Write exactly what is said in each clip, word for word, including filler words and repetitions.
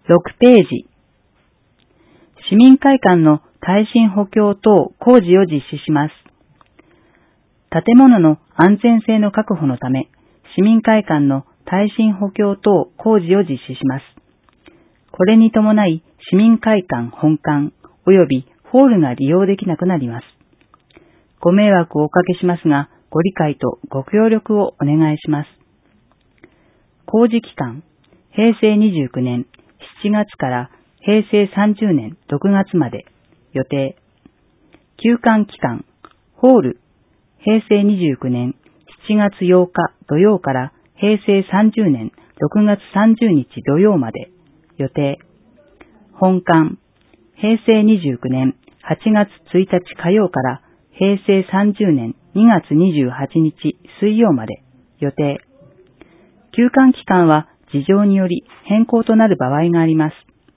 ろくページ。市民会館の耐震補強等工事を実施します。建物の安全性の確保のため、市民会館の耐震補強等工事を実施します。これに伴い、市民会館本館及びホールが利用できなくなります。ご迷惑をおかけしますが、ご理解とご協力をお願いします。工事期間、へいせいにじゅうきゅうねんしちがつからへいせいさんじゅうねんろくがつまで予定。休館期間、ホール、へいせいにじゅうきゅうねんしちがつようか土曜からへいせいさんじゅうねんろくがつさんじゅうにち土曜まで予定。本館、へいせいにじゅうきゅうねんはちがつついたち火曜からへいせいさんじゅうねんにがつにじゅうはちにち水曜まで予定。休館期間は事情により変更となる場合があります。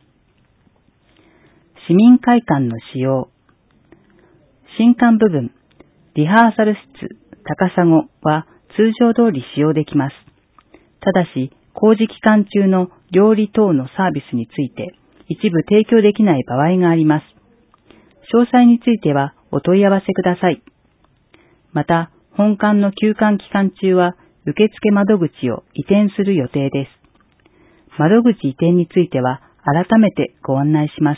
市民会館の使用。新館部分、リハーサル室、高砂は通常通り使用できます。ただし、工事期間中の料理等のサービスについて一部提供できない場合があります。詳細についてはお問い合わせください。また、本館の休館期間中は受付窓口を移転する予定です。窓口移転については改めてご案内します。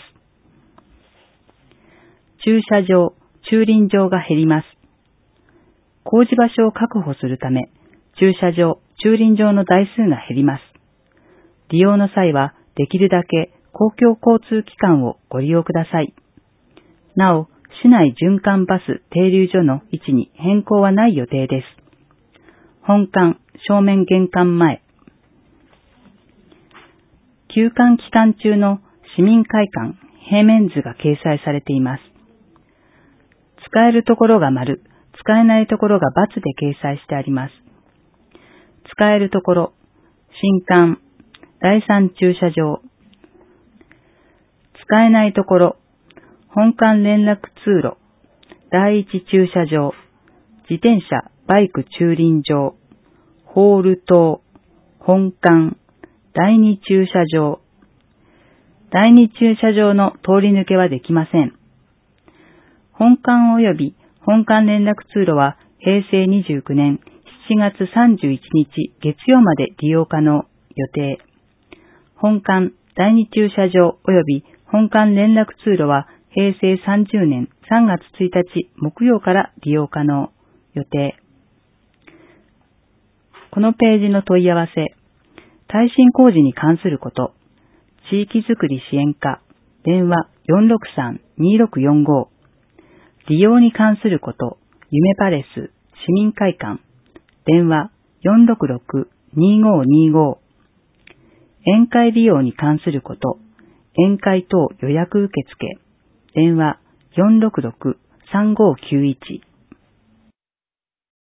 駐車場、駐輪場が減ります。工事場所を確保するため、駐車場、駐輪場の台数が減ります。利用の際はできるだけ公共交通機関をご利用ください。なお、市内循環バス停留所の位置に変更はない予定です。本館、正面玄関前。休館期間中の市民会館平面図が掲載されています。使えるところが丸、使えないところが×で掲載してあります。使えるところ、新館、だいさん駐車場。使えないところ、本館連絡通路、だいいち駐車場、自転車、バイク駐輪場、ホール棟、本館、だいに駐車場。だいに駐車場の通り抜けはできません。本館及び本館連絡通路はへいせいにじゅうきゅうねんしちがつさんじゅういちにち月曜まで利用可能予定。本館だいに駐車場及び本館連絡通路はへいせいさんじゅうねんさんがつついたち木曜から利用可能予定。このページの問い合わせ、耐震工事に関すること、地域づくり支援課、電話 よんろくさんにろくよんご、利用に関すること、夢パレス、市民会館、電話 よんろくろくにごにご、宴会利用に関すること、宴会等予約受付、電話よんろくろくさんごきゅういち、